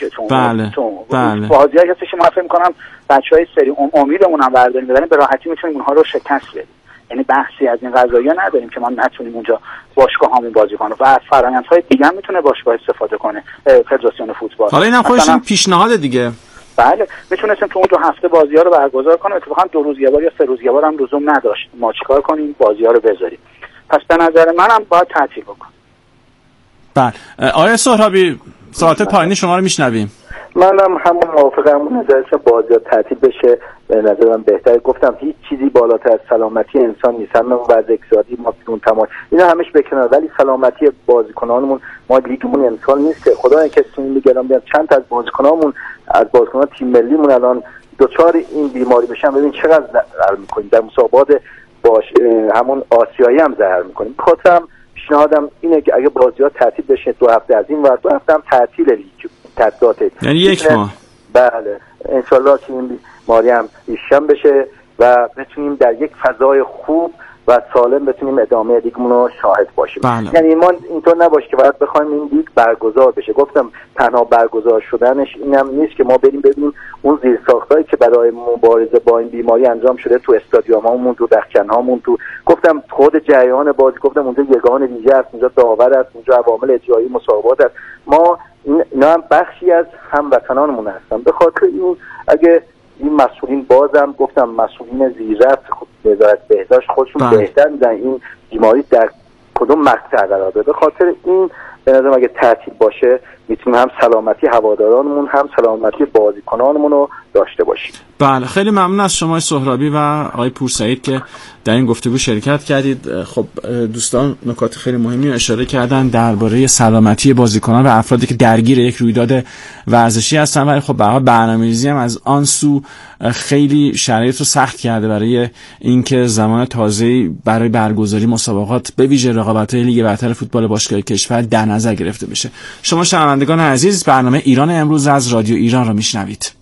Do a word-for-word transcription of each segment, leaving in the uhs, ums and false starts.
که تو بله. تو بله. بازیایی هستش که ما فکر می‌کنم بچهای سری امیدمون هم برداریم بزنیم به راحتی میتونیم اونها رو شکست بدیم. یعنی بحثی از این قضایا نداریم که ما نتونیم اونجا باشگاهامون بازی کنه و از فرآیندهای دیگه هم میتونه باشگاه استفاده کنه فدراسیون فوتبال. حالا اینم خودش پیشنهاد دیگه. بله میتونستیم تو اون دو هفته بازی‌ها رو برگزار کنیم. اتفاقا دو روز یه بار یا سه روز یه بار هم لزوم نداشت. ما چیکار کنیم بازی‌ها رو بذاریم. پس به نظر منم باید تعطیل بکنیم. بله. آقای سهرابی ساعت پایانی شما رو میشنویم. منم همون موافقم. اون نظر که بازی‌ها تعطیل بشه به نظر من بهتره. گفتم هیچ چیزی بالاتر از سلامتی انسان نیست. هم وضع اقتصادی ما بدون تمام اینا همش بکنار، ولی سلامتی بازیکنانمون ما لیگمون امسال نیست که خدای کسی میگم بیاد چند تا از بازیکنامون از بازیکنان تیم ملیمون الان دوچار این بیماری بشن. ببین چقدر ضرر می‌کنیم در مسابقات باش همون آسیایی هم ضرر می‌کنیم. خاطرم پیشنهادم اینه که اگه بازی‌ها تعطیل بشه دو هفته از این ور دو هفته هم تعطیل لیگ تعطیلات یعنی یک ماه. بله انشالله که این بیماری هم ایشان بشه و بتونیم در یک فضای خوب و سالم بتونیم ادامه لیگمون رو شاهد باشیم. بله. یعنی ما اینطور نباشه که فقط بخوایم این لیگ برگزار بشه. گفتم تنها برگزار شدنش اینم نیست که ما بریم ببینیم اون زیرساختایی که برای مبارزه با این بیماری انجام شده تو استادیومامون، تو دخترهامون، تو گفتم خود جریان بازی، گفتم اونجا یگان ویژه است، اونجا داور است، اونجا عوامل اجرایی مسابقات است. ما اینا هم بخشی از هموطنانمون هستن. به خاطر این اگه این مسئولین بازم گفتم مسئولین زیررفت وزارت بهداشت خودشون بله. بهتر میدن این بیماری در کدوم مقطع قرار داره. به خاطر این به نظرم اگه تعطیل باشه میتونیم هم سلامتی هوادارانمون هم سلامتی بازیکنانمون رو داشته باشیم. بله خیلی ممنون از شما سهرابی و آقای پورسعید که در این گفتگو شرکت کردید. خب دوستان نکات خیلی مهمی رو اشاره کردن درباره سلامتی بازیکنان و افرادی که درگیر یک رویداد ورزشی هستن، ولی خب به هر حال برنامه‌ریزی هم از آن سو خیلی شرایط رو سخت کرده برای اینکه زمان تازه‌ای برای برگزاری مسابقات به ویژه رقابت‌های لیگ برتر فوتبال باشگاهی کشور در نظر گرفته بشه. شما شنوندگان عزیز برنامه ایران امروز از رادیو ایران را میشنوید.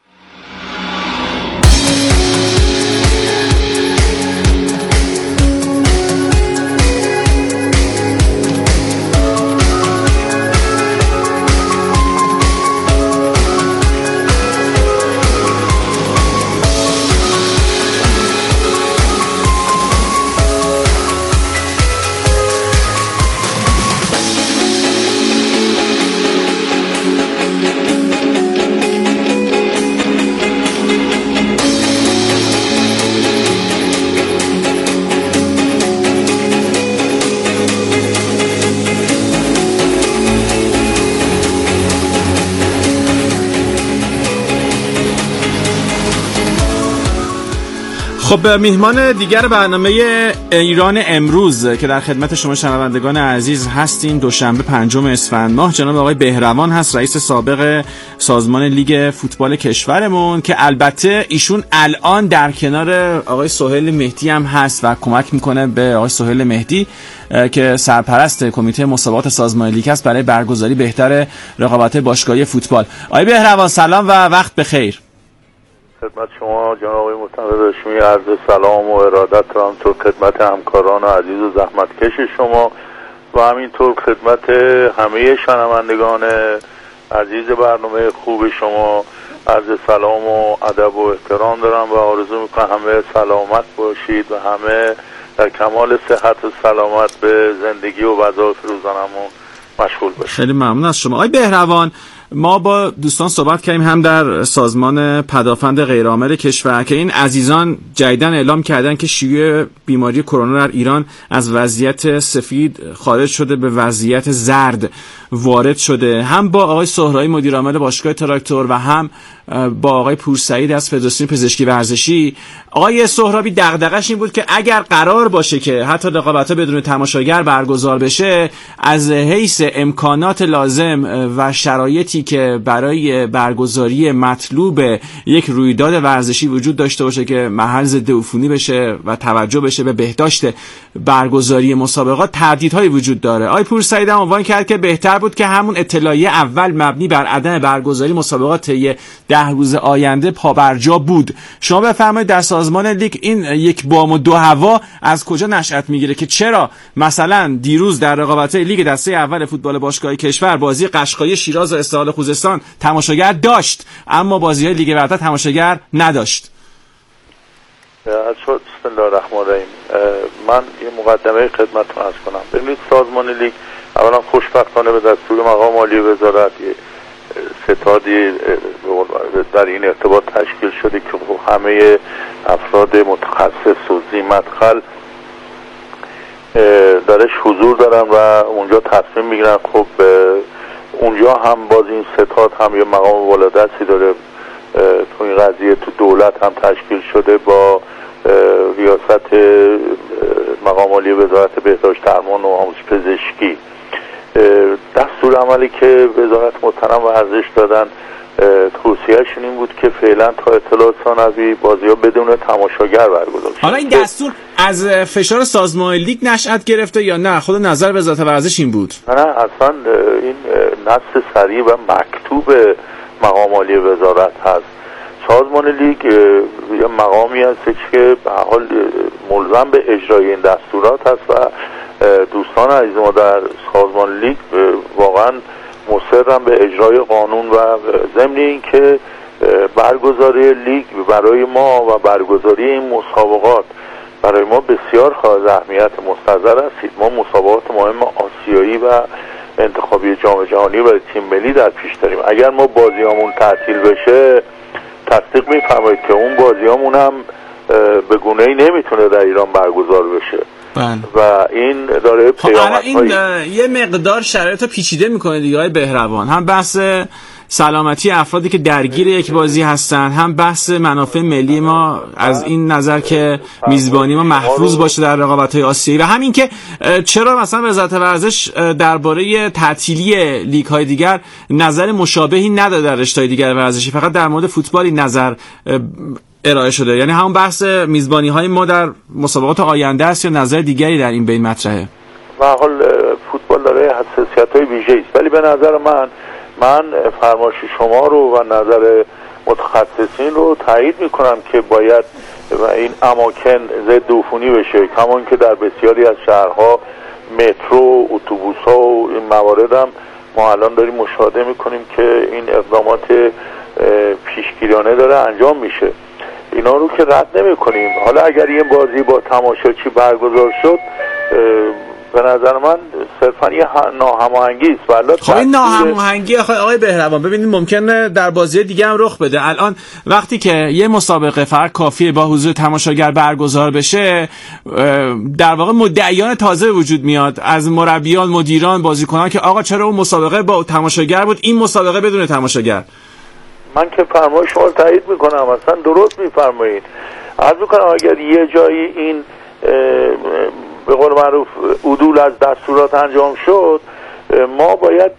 خب میهمان دیگر برنامه ایران امروز که در خدمت شما شنوندگان عزیز هستین دوشنبه پنجم اسفند ماه جناب آقای بهروان هست، رئیس سابق سازمان لیگ فوتبال کشورمون که البته ایشون الان در کنار آقای سهیل مهدی هم هست و کمک میکنه به آقای سهیل مهدی که سرپرست کمیته مسابقات سازمان لیگ است برای برگزاری بهتر رقابت باشگاهی فوتبال. آقای بهروان سلام و وقت بخیر. خدمت شما جناب آقای محترم هاشمی عرض سلام و ارادت را همینطور خدمت همکاران عزیز و زحمتکش شما و همینطور خدمت همه شنوندگان عزیز برنامه خوب شما عرض سلام و ادب و احترام دارم و آرزو میکنم همه سلامت باشید و همه در کمال صحت و سلامت به زندگی و وظایف روزانمون مشغول باشید. خیلی ممنون از شما. آقای بهروان ما با دوستان صحبت کردیم هم در سازمان پدافند غیرعامل کشور که این عزیزان جدیداً اعلام کردن که شیوع بیماری کرونا در ایران از وضعیت سفید خارج شده به وضعیت زرد وارد شده. هم با آقای سهرابی مدیر عامل باشگاه تراکتور و هم با آقای پورسعید از فدراسیون پزشکی ورزشی. آقای سهرابی دغدغش این بود که اگر قرار باشه که حتی رقابت‌ها بدون تماشاگر برگزار بشه، از حیث امکانات لازم و شرایطی که برای برگزاری مطلوب یک رویداد ورزشی وجود داشته باشه که محل ضد عفونی بشه و توجه بشه به بهداشت برگزاری مسابقات، تردیدهای وجود داره. آقای پورسعید هم عنوان کرد که بهتر کشور بود که همون اطلاعیه اول مبنی بر عدم برگزاری مسابقات طی ده روز آینده پابرجا بود. شما بفرمایید در سازمان لیگ این یک بام و دو هوا از کجا نشأت میگیره که چرا مثلا دیروز در رقابت‌های لیگ دسته اول فوتبال باشگاهی کشور بازی قشقایی شیراز و استقلال خوزستان تماشاگر داشت اما بازی‌های لیگ برتر تماشاگر نداشت؟ بسم الله الرحمن الرحیم. من یه مقدمه خدمتتون عرض کنم. ببینید سازمان لیگ اولا خوشبختانه به دستور مقام عالی وزارت ستادی در این ارتباط تشکیل شده که همه افراد متخصص و ذی مدخل درش حضور دارن و اونجا تصمیم میگیرن. خب اونجا هم باز این ستاد هم یه مقام والادستی داره تو این قضیه. تو دولت هم تشکیل شده با ریاست مقام عالی وزارت بهداشت درمان و آموزش پزشکی. دستور عملی که وزارت محترم ورزش دادن توصیهشون این بود که فعلا تا اطلاع ثانوی بازی‌ها بدون تماشاگر برگزار شه. حالا این دستور از فشار سازمان لیگ نشأت گرفته یا نه خود نظر وزارت ورزش این بود؟ نه اصلا این نص صریح و مکتوب مقام عالی وزارت هست. سازمان لیگ یه مقامی هست که به حال ملزم به اجرای این دستورات هست و دوستان عزیز ما در سازمان لیگ واقعا مصرم به اجرای قانون و ضمن این که برگزاری لیگ برای ما و برگزاری این مسابقات برای ما بسیار حائز اهمیت مستحضر هستید. ما مسابقات مهم آسیایی و انتخابی جام جهانی برای تیم ملی در پیش داریم. اگر ما بازیامون تعطیل بشه تصدیق می‌فرمایید که اون بازیامون هم به گونه‌ای نمیتونه در ایران برگزار بشه. بله. و این داره پیامدهای این یه مقدار شرایط رو پیچیده میکنه دیگه های بهروان. هم بحث سلامتی افرادی که درگیر یک بازی هستن، هم بحث منافع ملی ما از این نظر که میزبانی ما محفوظ باشه در رقابت‌های آسیایی و همین که چرا مثلا وزارت ورزش درباره تعطیلی لیگ‌های دیگر نظر مشابهی نداده در رشته‌های دیگر ورزشی، فقط در مورد فوتبال نظر ارائه شده. یعنی همون بحث میزبانی های ما در مسابقات آینده است یا نظر دیگری در این بین مطرحه؟ به حال فوتبال داره حساسیت‌های ویژه‌ای است، ولی به نظر من من فرمایش شما رو و نظر متخصصین رو تایید میکنم که باید این اماکن ضد عفونی بشه. کمان که در بسیاری از شهرها مترو، اتوبوس‌ها و این موارد هم ما الان داریم مشاهده میکنیم که این اقدامات پیشگیرانه داره انجام میشه. اینا رو که رد نمی کنیم. حالا اگر این بازی با تماشاچی برگزار شد به نظر من صرفا یه ناهماهنگی است. خب این ناهماهنگی آقای بهروان ببینید ممکنه در بازی دیگه هم رخ بده. الان وقتی که یه مسابقه فقط کافیه با حضور تماشاگر برگزار بشه در واقع مدعیان تازه وجود میاد از مربیان، مدیران، بازیکنان که آقا چرا اون مسابقه با تماشاگر بود این مسابقه بدون تماشاگر. من که فرمایش شما رو تایید میکنم، اصلا درست میفرمایید. عرض میکنم اگر یه جایی این به قول معروف عدول از دستورات انجام شد ما باید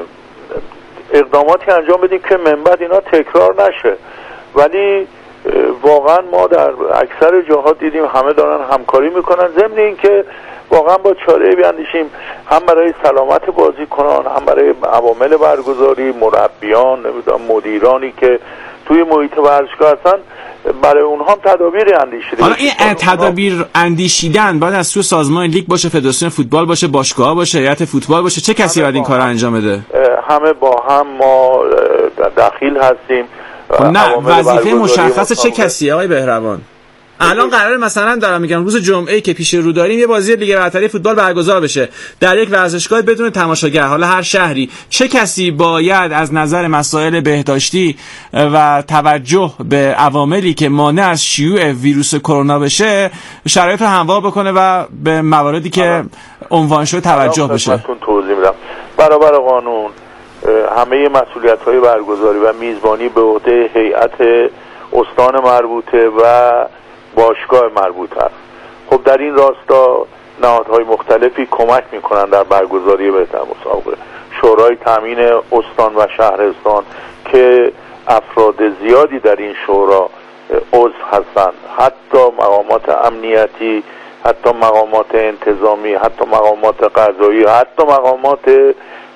اقداماتی انجام بدیم که من بعد اینا تکرار نشه. ولی واقعا ما در اکثر جاها دیدیم همه دارن همکاری میکنن، ضمن این که واقعا با چاره بیاندیشیم هم برای سلامت بازیکنان، هم برای عوامل برگزاری، مربیان، نمیدونم مدیرانی که توی محیط ورزشگاه هستن، برای اونها هم تدابیر اندیشیده. حالا این تدابیر اندیشیدن باید از سوی سازمان لیگ باشه، فدراسیون فوتبال باشه، باشگاه باشه، هیئت فوتبال باشه، چه کسی باید این کارو انجام بده؟ همه با هم ما دخیل هستیم. نه وظیفه مشخص چه کسی آقای بهروان؟ الان قراره مثلا دارم میگم روز جمعه که پیش رو داریم یه بازی لیگ برتری فوتبال برگزار بشه در یک ورزشگاه بدون تماشاگر، حالا هر شهری، چه کسی باید از نظر مسائل بهداشتی و توجه به عواملی که مانع از شیوع ویروس کرونا بشه شرایط رو هموار بکنه و به مواردی که عنوان شده توجه بشه؟ توضیح میدم. برابر قانون همه مسئولیت‌های برگزاری و میزبانی به عهده هیئت استان مربوطه و باشگاه مربوط است. خب در این راستا نهادهای مختلفی کمک میکنن در برگزاری بهتر مسابقه. شورای تامین استان و شهرستان که افراد زیادی در این شورا عضو هستند، حتی مقامات امنیتی، حتی مقامات انتظامی، حتی مقامات قضایی، حتی مقامات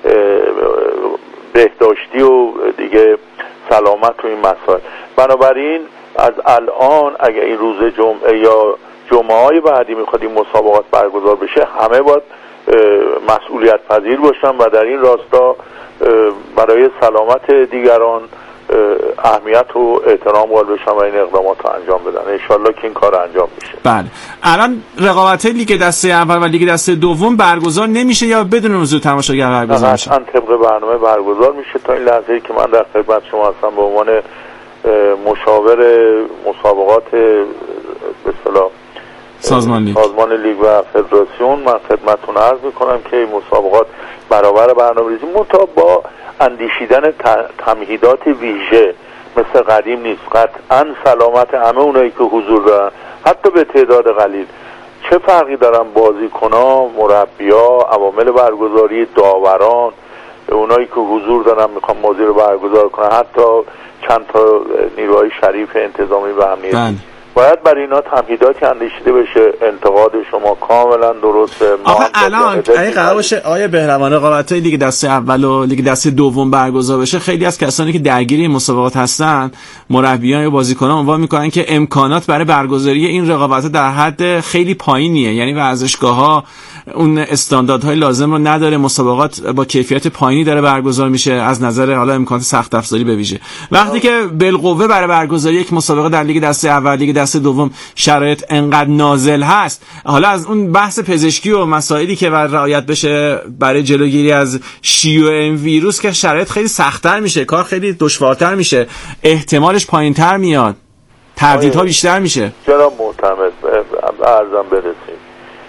بهداشتی و دیگه سلامت و این مسائل. بنابراین از الان اگر این روز جمعه یا جمعه های بعدی میخواد این مسابقات برگزار بشه، همه باید مسئولیت پذیر باشن و در این راستا برای سلامت دیگران اهمیت و احترام قائل بشن و این اقدامات رو انجام بدن. انشالله که این کار انجام میشه. بله. الان رقابت لیگ دسته اول و لیگ دسته دوم برگزار نمیشه یا بدون حضور تماشاگر برگزار میشه؟ قطعاً طبق برنامه برگزار میشه. تا این لحظه‌ای که من در خدمت شما هستم به عنوان مشاور مسابقات به اصطلاح سازمان لیگ سازمان لیگ و فدراسیون، من خدمتتون عرض میکنم که این مسابقات برابر برنامه‌ریزی منتها با اندیشیدن تمهیدات ویژه مثل قدیم نیست. قطعاً سلامت همه اونایی که حضور دارن حتی به تعداد قلیل، چه فرقی دارن بازیکن‌ها، مربی‌ها، عوامل برگزاری، داوران، اونایی که حضور دارن میخوان بازی رو برگزار کنن، حتی چند تا نیروهای شریف انتظامی و امنیتی، باید برای اینا تمهیداتی اندیشیده بشه. انتقاد شما کاملا درسته. آقا الان اگه قرار باشه آیه بهروان رقابت‌های لیگ دسته اول و لیگ دسته دوم برگزار بشه، خیلی از کسانی که درگیر این مسابقات هستن، مربیان یا بازیکنان، عنوان میکنن که امکانات برای برگزاری این رقابت‌ها در حد خیلی پایینیه، یعنی ورزشگاه‌ها اون استانداردهای لازم رو نداره، مسابقات با کیفیت پایینی داره برگزار میشه از نظر حالا امکانات سخت افزاری به ویژه. وقتی که بالقوه برای برگزاری یک مسابقه در لیگ دسته اول لیگ دسته دوم شرایط انقدر نازل هست، حالا از اون بحث پزشکی و مسائلی که باید رعایت بشه برای جلوگیری از شیوع این ویروس که شرایط خیلی سخت‌تر میشه، کار خیلی دشوارتر میشه، احتمالش پایین‌تر میاد، تردیدها بیشتر میشه. جناب معتمد عرضم برسیم.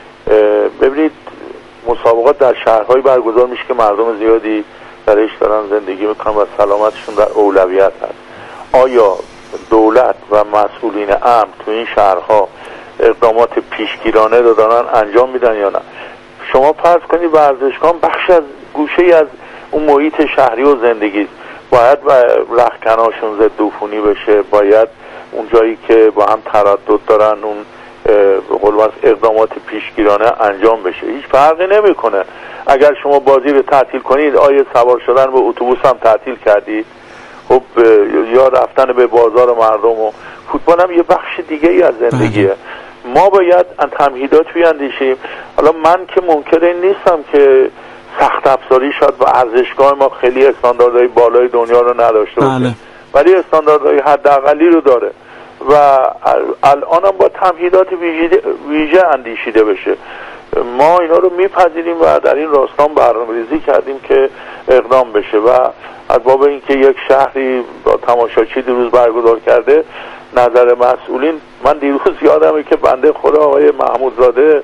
ببینید مسابقات در شهرهایی برگزار میشه که مردم زیادی درش دارن زندگی میکنن و سلامتشون در اولویت هست. آیا دولت و مسئولین امن تو این شهرها اقدامات پیشگیرانه رو دارن انجام میدن یا نه؟ شما فرض کنید ورزشگاه بخش از گوشه از اون محیط شهری و زندگی، باید رختکناشون ضد عفونی بشه، باید اون جایی که با هم تردد دارن اون به قول معروف اقدامات پیشگیرانه انجام بشه. هیچ فرقی نمیکنه اگر شما بازی رو تعطیل کنید، آیا سوار شدن به اتوبوس هم تعطیل کردید؟ خب یا رفتن به بازار مردم و فوتبال هم یه بخش دیگه ای از زندگیه. ما باید تمهیدات بیاندیشیم. حالا من که منکر این نیستم که سخت افزاری شد و ارزشگاه ما خیلی استانداردهای بالای دنیا رو نداشته باشه، ولی استانداردهای حداقلی رو داره و الان هم با تمهیدات ویژه اندیشیده بشه. ما اینا رو میپذیریم و در این راستا برنامه‌ریزی کردیم که اقدام بشه و از باب اینکه یک شهری با تماشاچی دیروز برگزار کرده، نظر مسئولین، من دیروز یادمه که بنده خدا آقای محمودزاده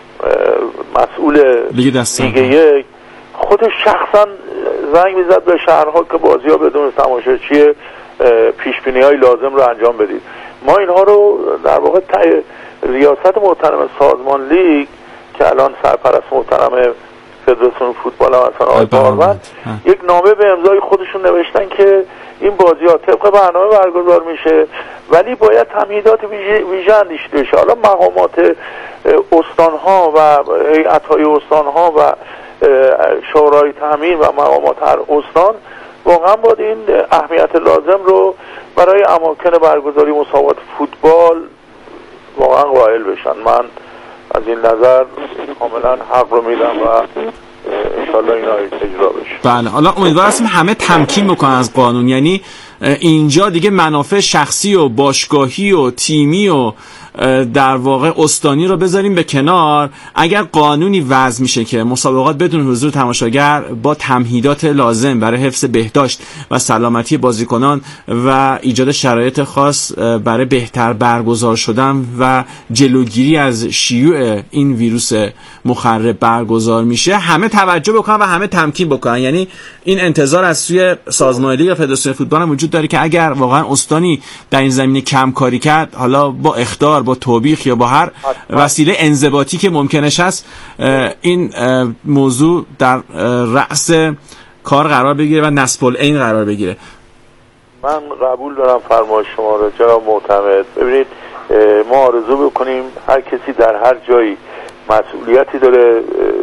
مسئول لیگ یک خودش شخصا زنگ میزد به شهرها که بازی‌ها بدون تماشاچی پیشبینی‌های لازم رو انجام بدید. ما اینها رو در واقع ریاست محترم سازمان لیگ که الان سرپرست محترم فدراسیون فوتبال هم اصلا آقای باروند یک نامه به امضای خودشون نوشتن که این بازی‌ها طبق برنامه برگزار میشه، ولی باید تمهیدات ویژه اندیشیده بشه. حالا مقامات استان‌ها و هیئت‌های استان‌ها و شورای تامین و مقامات هر استان واقعا باید این اهمیت لازم رو برای اماکن برگزاری مسابقات فوتبال واقعا قائل بشن. من از این نظر کاملا حق رو میدم و انشالله اینا اجرا بشه. بله، حالا امیدوار هستیم همه تمکین بکنن از قانون، یعنی اینجا دیگه منافع شخصی و باشگاهی و تیمی و در واقع استانی رو بذاریم به کنار. اگر قانونی وضع میشه که مسابقات بدون حضور تماشاگر با تمهیدات لازم برای حفظ بهداشت و سلامتی بازیکنان و ایجاد شرایط خاص برای بهتر برگزار شدن و جلوگیری از شیوع این ویروس مخرب برگزار میشه، همه توجه بکنن و همه تمکین بکنن. یعنی این انتظار از سوی سازمان لیگ و فدراسیون فوتبال هم وجود داره که اگر واقعا استانی در این زمینه کم کاری کرد، حالا با اخطار، با توبیخ یا با هر وسیله انضباطی که ممکنش هست، این موضوع در رأس کار قرار بگیره و نصب العین قرار بگیره. من قبول دارم فرمایش شما رو جناب معتمد. ببینید ما آرزو بکنیم هر کسی در هر جایی مسئولیتی داره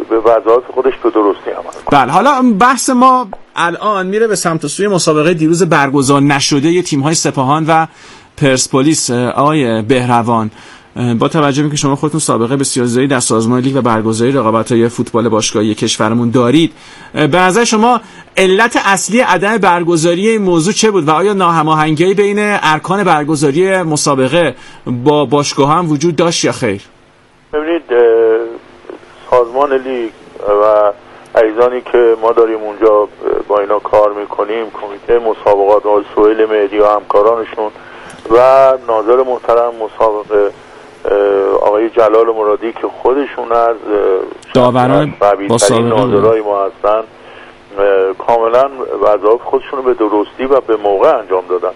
به وظایف خودش به درستی عمل کنه. بله، حالا بحث ما الان میره به سمت سوی مسابقه دیروز برگزار نشده تیم‌های سپاهان و پرسپولیس. آقای بهروان، با توجه به که شما خودتون سابقه بسیار زیادی در سازمان لیگ و برگزاری رقابت‌های فوتبال باشگاهی کشورمون دارید، به نظر شما علت اصلی عدم برگزاری این موضوع چه بود و آیا ناهماهنگی بین ارکان برگزاری مسابقه با باشگاه هم وجود داشت یا خیر؟ ببینید، سازمان لیگ و عزیزانی که ما داریم اونجا با اینا کار میکنیم، کمیته مسابقات آقای سهیل مهدی و همکارانشون و ناظر محترم مسابقه آقای جلال مرادی که خودشون از داوران با سابقه ناظرای ما هستن، کاملا وظایف خودشون رو به درستی و به موقع انجام دادن.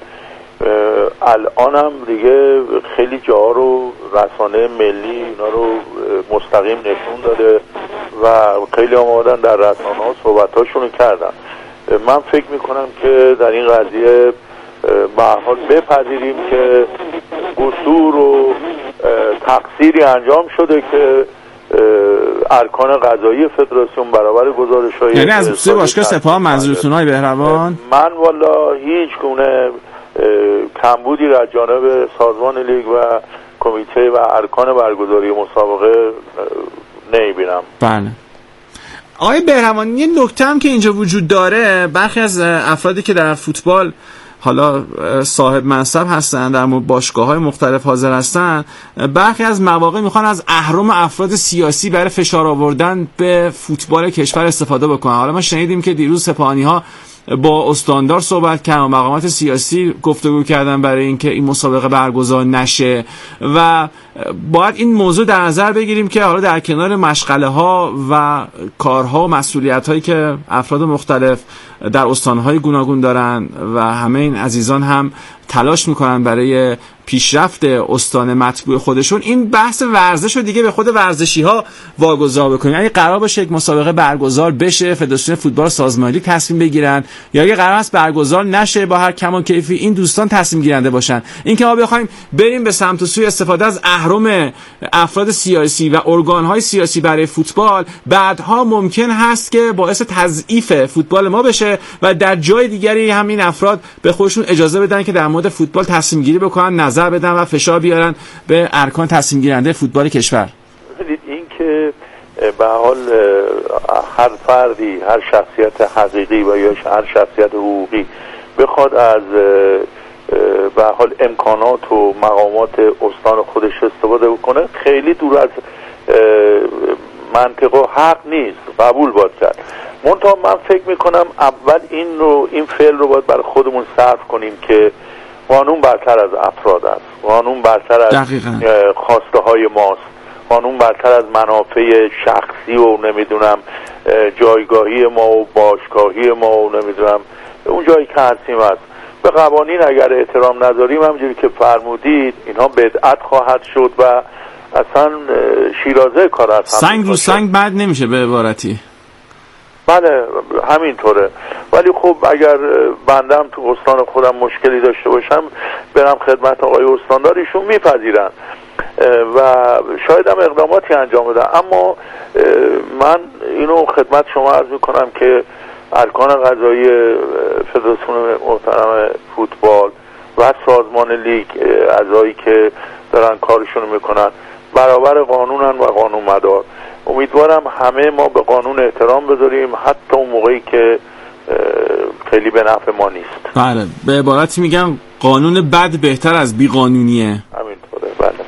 الان هم دیگه خیلی جاها رو رسانه ملی اینا رو مستقیم نشون داده و خیلی آمادن در رسانه ها صحبتاشون کردن. من فکر میکنم که در این قضیه به هر حال بپذیریم که قصور و تقصیری انجام شده که ارکان قضایی فدراسیون برابر گزارش‌های، یعنی از سوی باشگاه سپاهان منظورتون های بهروان؟ من والا هیچ گونه کمبودی را جانب سازمان لیگ و کمیته و ارکان برگزاری مسابقه نمیبینم. بله. آقای بهروان، یه نکته هم که اینجا وجود داره، برخی از افرادی که در فوتبال حالا صاحب منصب هستن، در باشگاه‌های مختلف حاضر هستن، برخی از مواقع میخوان از اهرم افراد سیاسی برای فشار آوردن به فوتبال کشور استفاده بکنن. حالا ما شنیدیم که دیروز سپاهانی‌ها با استاندار صحبت کردن و مقامات سیاسی گفتگو کردن برای اینکه این مسابقه برگزار نشه و باید این موضوع در نظر بگیریم که حالا در کنار مشغله ها و کارها و مسئولیت هایی که افراد مختلف در استانهای گوناگون دارن و همه این عزیزان هم تلاش میکنن برای پیشرفت استان مطبوع خودشون، این بحث ورزش رو دیگه به خود ورزشی ها واگذار بکنیم. اگه قرار باشه یک مسابقه برگزار بشه، فدراسیون فوتبال سازمانی تصمیم بگیرن، یا اگه قرار است برگزار نشه، با هر کم و کیفی این دوستان تصمیم گیرنده باشن. این که ما بخوایم بریم به سمت و سوی استفاده از اهرم افراد سیاسی و ارگان های سیاسی برای فوتبال، بعدها ممکن هست که باعث تضعیف فوتبال ما بشه و در جای دیگری همین افراد به خودشون اجازه بدن که در مورد فوتبال تصمیم گیری بکنن، نظر بدن و فشار بیارن به ارکان تصمیم گیرنده فوتبال کشور. این که به حال هر فردی، هر شخصیت حقیقی و یا هر شخصیت حقوقی بخواد از به حال امکانات و مقامات استان خودش استفاده بکنه، خیلی دور از منطق و حق نیست، قبول باید کرد. منتها من فکر میکنم اول این رو این فعل رو باید برای خودمون صرف کنیم که قانون برتر از افراد است، قانون برتر از خواسته های ماست، قانون برتر از منافع شخصی و نمیدونم جایگاهی ما و باشگاهی ما و نمیدونم اون جایی که هستیم است. به قوانین اگر احترام نذاریم، همونجوری که فرمودید، اینها بدعت خواهد شد و اصلا شیرازه کار است. سنگ رو سنگ بد نمیشه به عبارتی. بله همینطوره. ولی خب اگر بندم تو استان خودم مشکلی داشته باشم، برم خدمت آقای استانداریشون میپذیرن و شاید هم اقداماتی انجام بدن. اما من اینو خدمت شما عرض میکنم که ارکان قضایی فدراسیون محترم فوتبال و سازمان لیگ، اعضایی که دارن کارشون میکنن، برابر قانونن و قانون مدار. امیدوارم همه ما به قانون احترام بذاریم، حتی اون موقعی که خیلی به نفع ما نیست. بله، به عبارتی میگم قانون بد بهتر از بی قانونیه. همینطوره.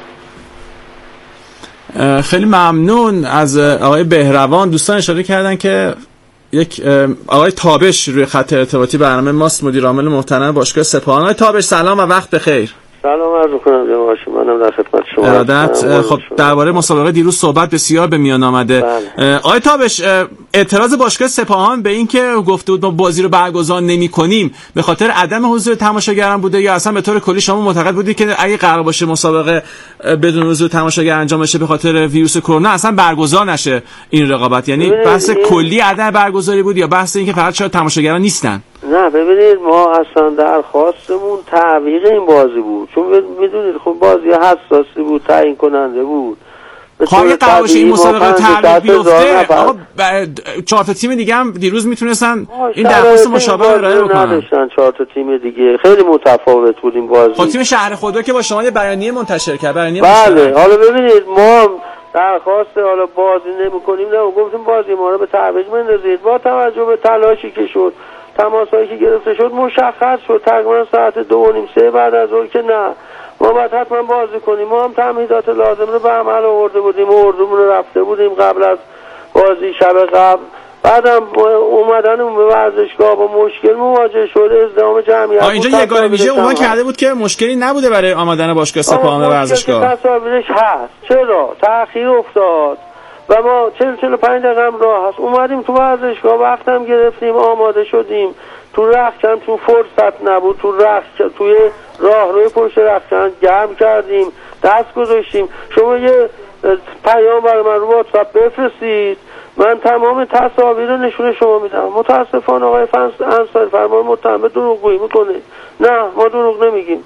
بله. خیلی ممنون از آقای بهروان. دوستان اشاره کردن که یک آقای تابش روی خط ارتباطی برنامه ماست، مدیر عامل محترم باشگاه سپاهان. آقای تابش سلام و وقت بخیر. سلام عرض می‌کنم جناب، منم در خدمت شما. ارادت. خب درباره مسابقه دیروز صحبت بسیار به میان آمده. بله. آقای تابش، اعتراض باشگاه سپاهان به این که گفته بود ما بازی رو برگزار نمی‌کنیم به خاطر عدم حضور تماشاگران بوده، یا اصلا به طور کلی شما معتقد بودید که اگه قرار باشه مسابقه بدون حضور تماشاگر انجام بشه به خاطر ویروس کرونا اصلا برگزار نشه این رقابت؟ یعنی بحث کلی عدم برگزاری بود یا بحث این که فقط شاید تماشاگران نیستن؟ نه ببینید، ما اصلا درخواستمون تعویق این بازی بود، چون میدونید خب بازی حساسی بود، تعیین کننده بود خواهی قرار باشه این مسابقه تعلیق بیفته آقا چهار تا تیم دیگه هم دیروز میتونستن این درخواست مشابه رو ارائه بکنن. نداشتن چهار تا تیم دیگه، خیلی متفاوت بود این بازی. خب تیم شهر خدا که با شما یه بیانیه منتشر کرد، بیانیه بله. حالا ببینید ما درخواست حالا بازی نمی‌کنیم، نه گفتیم بازی ما رو به تعویض بندازید. با توجه به تلاشی که شد، تماسایی که گرفته شد، مشخص شد تقریبا ساعت دو و نیم سه بعد از ظهر که نه ما باید حتما بازی کنیم. ما هم تمهیدات لازم رو به عمل آورده بودیم، اردومون رو رفته بودیم قبل از بازی شب قبل. بعدم اومدن به ورزشگاه با مشکل مواجه شد، ازدحام جمعیت. اینجا یگانه ویژه عنوان کرده بود که مشکلی نبوده برای آمدن باشگاه سپاهان به ورزشگاه. تصاویرش هست. چرا تأخیر افتاد و ما چهل چهل و پنج دقیقه هم راه هست. اومدیم تو ورزشگاه، وقتم گرفتیم، آماده شدیم. تو رختکن تو فرصت نبود، تو رخت توی راهروی پشت رختکن گرم کردیم، دست گذاشتیم. شما یه پیام برای من رو واتساپ بفرستید، من تمام تصاویر رو نشون شما میدم. متاسفانه آقای انصاری فرمان متهم به دروغگویی میکنه. نه ما دروغ نمیگیم،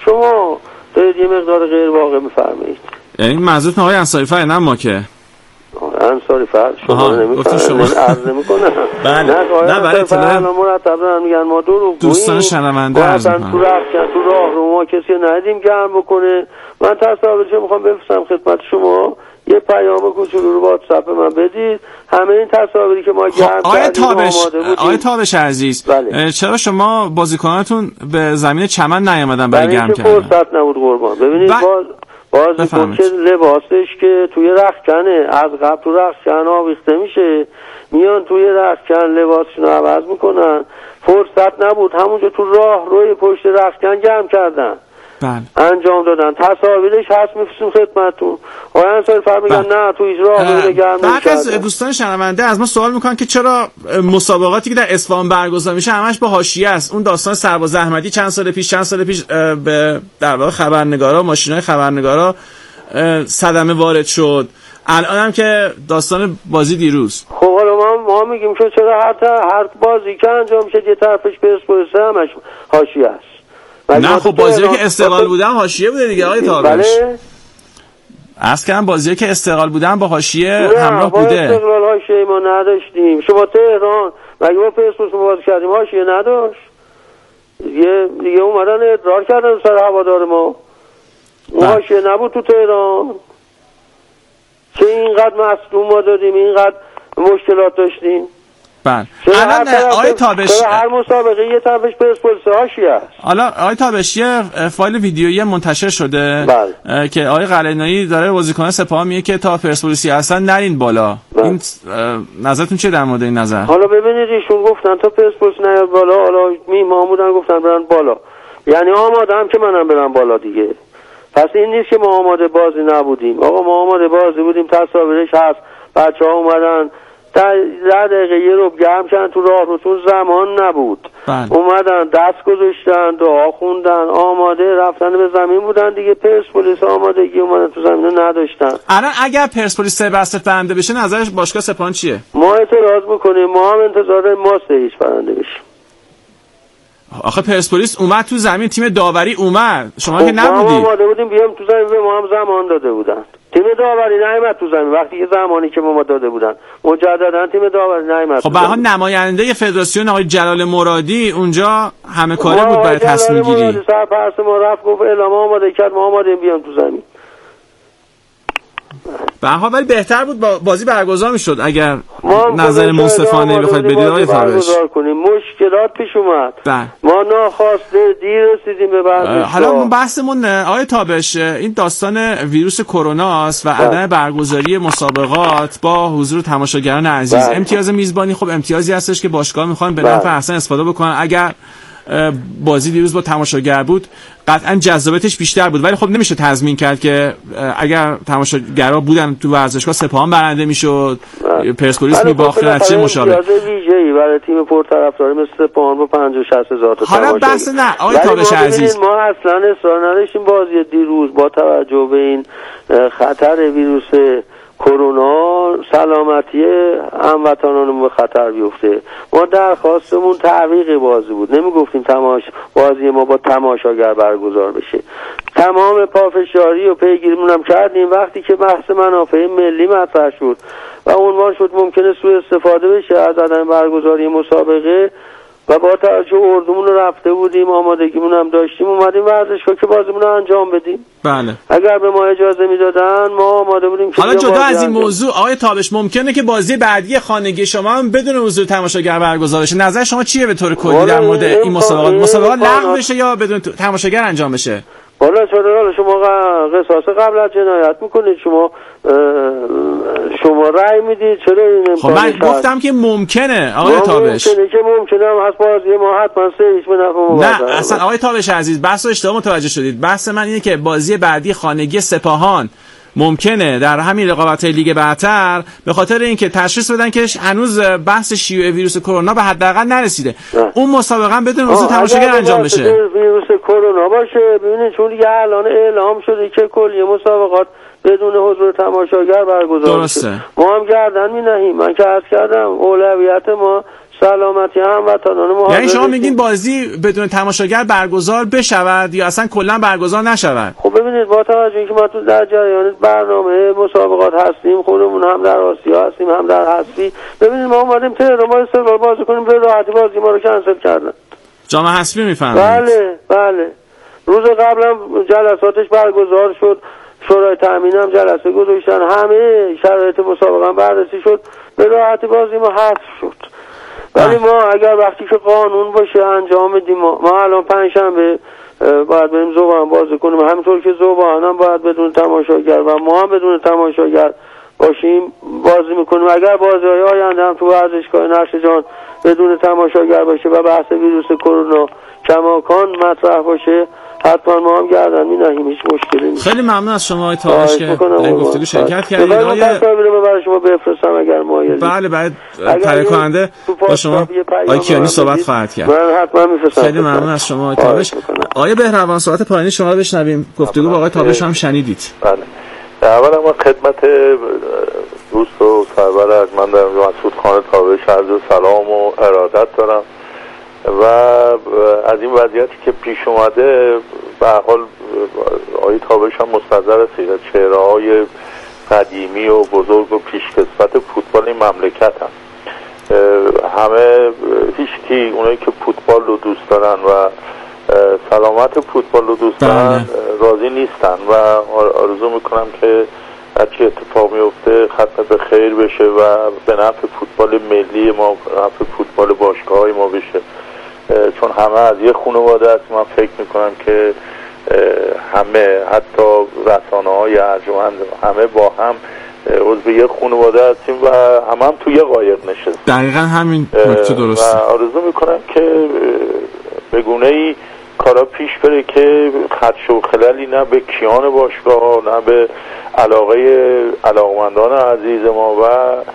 شما دارید یه مقدار غیر واقع میفرمایید. یعنی منظورتون آقای انصاری فرمان نه ما که انصاری فرمان شما نمیفرمایید، عرض نمیکنه. بله نه برای اطلاع مرتبا میگن ما دروغگوییم. دوستان شنونده عرض میکنن تو رفتن تو راه رو ما کسی ندیدیم گرم بکنه. من تصاویرشو میخوام بفرستم خدمت شما، یه پیام کوچولو رو واتساپ من بدید. همه این تصاویری که ما گرم کردیم آماده بودیم. آقای تابش عزیز بله. چرا شما بازیکناتون به زمین چمن نیامدن برای گرم کردن؟ فرصت نبود قربان. ببینید باز بازیکن که لباسش که توی رختکنه از قبل تو رختکن آویخته میشه، میان توی رختکن لباسشون رو عوض میکنن. فرصت نبود، همونجا تو راه روی پشت رختکن گرم کردن. بله. انجام دادن. تصاویرش هست میفرستیم خدمتتون. آقای انصاری فرمان میگن نه تو اجرا رو نگرم نمی‌کردن. بعضی از دوستان شنونده از ما سوال میکنن که چرا مسابقاتی که در اصفهان برگزار میشه همش با حاشیه است. اون داستان سرباز احمدی چند سال پیش چند سال پیش به در واقع خبرنگارا، ماشینای خبرنگارا صدمه وارد شد. الان هم که داستان بازی دیروز. خب حالا ما ما میگیم که چرا حتی هر بازی که انجام میشه یه طرفش پرسپولیس همش حاشیه است. نه خب بازی که استقلال بودن حاشیه بوده دیگه آقای تابش. بله. اصلا کردم بازی که استقلال بودن با حاشیه همراه بوده. نه استقلال حاشیه ما نداشتیم. شما تهران مگه ما پرسپولیس بازی کردیم حاشیه نداشت؟ دیگه دیگه اومدن ادرار کردن سر هوادار ما. اون حاشیه نبود تو تهران. که اینقدر مصدوم ما دادیم، اینقدر مشکلات داشتیم. بله. الان آقای تابش هر مسابقه یه طرفش پرسپولیس حاشیه است. حالا آقای تابش یه فایل ویدیویی منتشر شده بله. که آقای قلعه‌نویی داره بازیکن سپاهان میگه که تا پرسپولیسی هستن نرین بالا. بله. این نظرتون چیه در مورد این نظر؟ حالا ببینید ایشون گفتن تا پرسپولیس نیاد بالا، حالا میمامودن گفتن برن بالا. یعنی آمادم که منم برم بالا دیگه. پس این نیست که ما آماده بازی نبودیم. آقا ما آماده بازی بودیم، تصاویرش هست. بچه‌ها اومدن در دقیقه یه رو گرم کردن تو راه رو، تو زمان نبود. بله. اومدن دست گذاشتن، دعا خوندن، آماده رفتن به زمین بودن دیگه. پرسپولیس آمادگی اومدن تو زمین نداشتن. الان اگر پرسپولیس سه بسته برنده بشه نظرش باشگاه سپاهان چیه؟ ما اعتراض میکنیم، ما هم انتظار ما سه هیچ برنده بشیم. آخه پرسپولیس اومد تو زمین، تیم داوری اومد، شما که نبودید. ما آماده بودیم بیام تو زمین، به ما هم زمان داده بودن. تیم داوری نیامد تو زمین وقتی که زمانی که ما داده بودن مجددا تیم داوری نیامد. خب به هر حال نماینده فدراسیون آقای جلال مرادی اونجا همه کاره بود برای تصمیم گیری. سرپرست ما رفت گفت اعلام آماده کرد، ما آماده بیام تو زمین. به هر حال ولی بهتر بود بازی برگزار میشد اگر نظر منصفانه بخواید بدید آقای تابش. مشکلات پیش اومد. ده. ما ناخواسته دیر رسیدیم به ورزشگاه. حالا بحثمون آقای تابش این داستان ویروس کرونا است و عدم برگزاری مسابقات با حضور تماشاگران عزیز. ده. امتیاز میزبانی خب امتیازی هستش که باشگاه میخوان به نفع احسن استفاده بکنن. اگر بازی دیروز با تماشاگر بود قطعا جذابیتش بیشتر بود، ولی خب نمیشه تضمین کرد که اگر تماشاگرها بودن تو ورزشگاه سپاهان برنده میشد، پرسپولیس میباخت، نتیجه مشابه. ویژه‌ای برای تیم پرطرفدار مثل سپاهان با پنجاه شصت هزار تا حالا بحث نه آقای تابش عزیز، ما اصلا اصرار نداشتیم بازی دیروز با توجه به این خطر ویروس کرونا سلامتی هموطنانمون به خطر بیفته. ما درخواستمون تعویق بازی بود، نمیگفتیم تماش بازی ما با تماشاگر برگزار بشه. تمام پافشاری و پیگیریمون هم کردیم. وقتی که بحث منافع ملی مطرح شد و عنوان شد ممکنه سوء استفاده بشه از عدم برگزاری مسابقه و با توجه اردومون رو رفته بودیم، آمادگیمون هم داشتیم، اومدیم ورزشگاه که بازیمون رو انجام بدیم. بله. اگر به ما اجازه میدادن ما آماده بودیم که حالا جدا از این موضوع آقای تابش، ممکنه که بازی بعدی خانگی شما هم بدون حضور تماشاگر برگزار بشه. نظر شما چیه به طور کلی در مورد این مسابقات؟ مسابقات لغو بشه یا بدون تماشاگر انجام بشه؟ والا چرا شما قصاص قبل از جنایت میکنید؟ شما شما رأی میدید، چرا این خب من گفتم که ممکنه آقای تابش، ممکنه که ممکنه هم هست بازی ما حتما سریش به نفع ما. نه اصلا آقای تابش عزیز بحث رو اشتباه متوجه شدید. بحث من اینه که بازی بعدی خانگی سپاهان ممکنه در همین رقابت‌های لیگ برتر به خاطر اینکه تشخیص بدن که هنوز بحث شیوع ویروس کرونا به حداقل نرسیده، نه. اون مسابقه بدون حضور تماشاگر انجام بشه. ویروس کرونا باشه، ببینید چون دیگه الان اعلام شده که کلیه مسابقات بدون حضور تماشاگر برگزار درسته. ما هم گردن می‌نهیم. من که عرض کردم اولویت ما سلامتی هموطنان ما. یعنی شما میگین بازی بدون تماشاگر برگزار بشود یا اصلا کلا برگزار نشود؟ خب ببینید با توجه اینکه ما تو در جریان برنامه مسابقات هستیم، خودمون هم در آسیا هستیم هم در حذفی. ببینید ما اومدیم تهران ما استقلال بازی کنیم، به راحتی بازی ما رو کنسل کردن. جام حذفی میفهمید؟ بله بله. روز قبلا جلساتش برگزار شد، شورای تامین هم جلسه گذاشتن، همه شرایط مسابقه هم بررسی شد، به راحتی بازی ما حذف شد. ولی ما اگر وقتی که قانون باشه انجام بدیم، ما, ما الان پنجشنبه باید بریم ذوبان بازی کنیم، همینطور که ذوبان هم باید بدون تماشاگر و ما هم بدون تماشاگر باشیم بازی میکنیم. اگر بازی های آینده هم تو ورزشگاه نشر جان بدون تماشاگر باشه و بحث ویروس کرونا کماکان مطرح باشه، حتما ما هم گردن می‌نهیم، هیچ مشکلی نیست. خیلی ممنون از شما تابش که در این گفتگو شرکت کردید. آقای تصاویر برای شما بفرستم اگر مایل. بله بعد تهیه کننده با شما آقای کیانی صحبت خواهد کرد. من حتما می‌فرستم. خیلی ممنون از شما تابش. آقای بهروان صحبت پایانی شما رو بشنویم. گفتگو با آقای تابش هم شنیدید. بله. اولا ما خدمت دوست و سرور از من در مسعود خان تابش عرض سلام و ارادت دارم و از این وضعیتی که پیش اومده به حال آقای تابش هم مستحضر است. چهره‌های قدیمی و بزرگ و پیشکسوت فوتبال این مملکت هم همه هیچکی اونایی که فوتبال رو دوست دارن و سلامت فوتبال رو دوست دارن راضی نیستن و آرزو میکنم که هرچی اتفاق میفته ختم به خیر بشه و به نفع فوتبال ملی ما، به نفع فوتبال باشگاه‌های ما بشه، چون همه از یه خانواده است. من فکر میکنم که همه حتی رسانه‌های ارجمند همه با هم عضو یه خانواده هستیم و همه هم توی یه قایق نشستیم. دقیقاً همین نکته درسته. و آرزو میکنم که به گونه‌ای کارا پیش بره که خدش و خللی نه به کیان باشگاه نه به علاقه علاقمندان عزیز ما و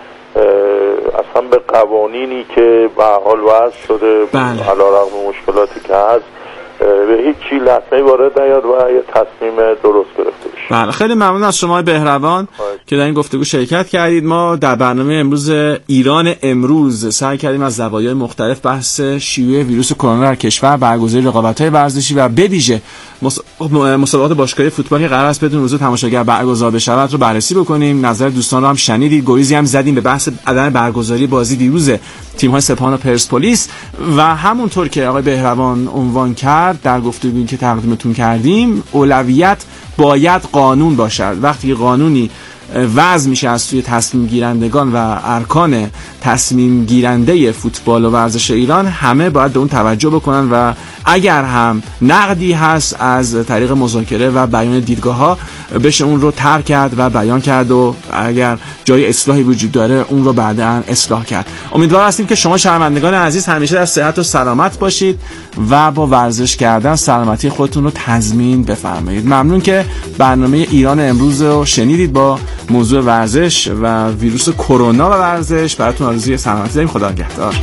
اصلا به قوانینی که به حال وضع شده علیرغم مشکلاتی که هست به هیچ چی لطمه‌ای وارد نیاد و یه تصمیم درست گرفته بشه. بله خیلی ممنون از شما بهروان که در این گفتگو شرکت کردید. ما در برنامه امروز ایران امروز سعی کردیم از زوایای مختلف بحث شیوع ویروس کرونا در کشور، برگزاری رقابت‌های ورزشی و به ویژه مسابقات باشگاهی فوتبال که قرار است بدون حضور تماشاگر برگزار بشود رو بررسی بکنیم. نظر دوستان رو هم شنیدید. گریزی هم زدیم به بحث عدم برگزاری بازی دیروز تیم‌های سپاهان و پرسپولیس و همونطور که آقای بهروان عنوان کرد در گفتگویی که تقدیمتون کردیم، اولویت باید قانون باشد. وقتی قانونی وضع میشه از سوی تصمیم گیرندگان و ارکان تصمیم گیرنده فوتبال و ورزش ایران، همه باید به اون توجه بکنن و اگر هم نقدی هست از طریق مذاکره و بیان دیدگاه‌ها بشه اون رو ترک کرد و بیان کرد و اگر جای اصلاحی وجود داره اون رو بعداً اصلاح کرد. امیدوار هستیم که شما شنوندگان عزیز همیشه در صحت و سلامت باشید و با ورزش کردن سلامتی خودتون رو تضمین بفرمایید. ممنون که برنامه ایران امروز رو شنیدید با موضوع ورزش و ویروس کرونا و ورزش. براتون آرزوی سلامتی داریم. خدا نگهدار.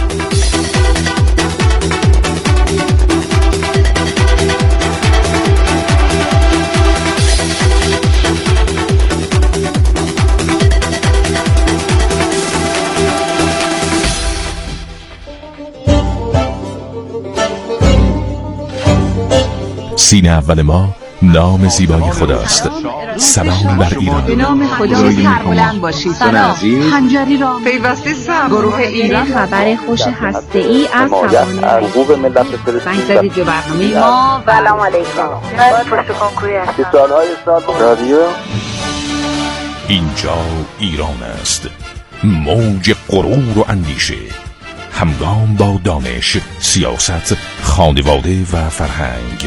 سینه اول ما نام زیبای خداست. سلام بر ایران. به نام خدا سربلند باشید. سلام خنجری را پیوسته سر گروه ایران خبر خوش هسته‌ای از توان حقوق ملت فلسطین جو برنامه ما. سلام علیکم. من پشت کنکوری هستم. سالهای سال رادیو اینجا ایران است. موج غرور و اندیشه، همگام با دانش، سیاست، خانواده و فرهنگ.